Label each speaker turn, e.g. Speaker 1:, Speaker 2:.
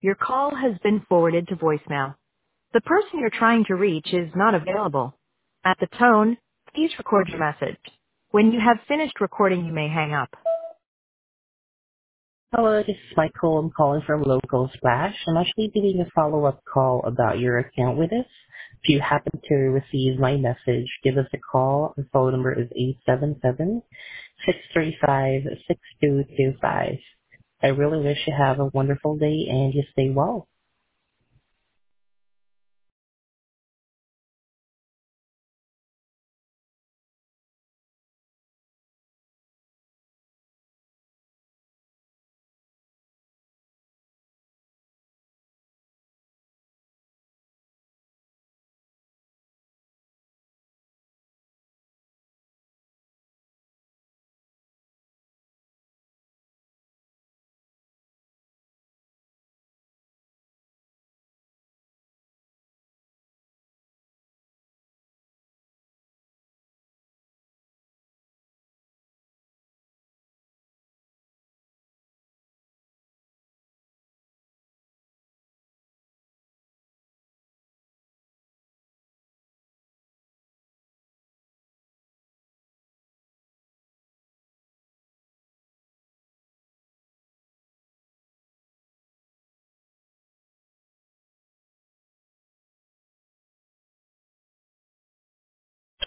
Speaker 1: Your call has been forwarded to voicemail. The person you're trying to reach is not available. At the tone, please record your message. When you have finished recording, you may hang up.
Speaker 2: Hello, this is Michael. I'm calling from Local Splash. I'm actually doing a follow-up call about your account with us. If you happen to receive my message, give us a call. The phone number is 877-635-6225. I really wish you have a wonderful day and you stay well.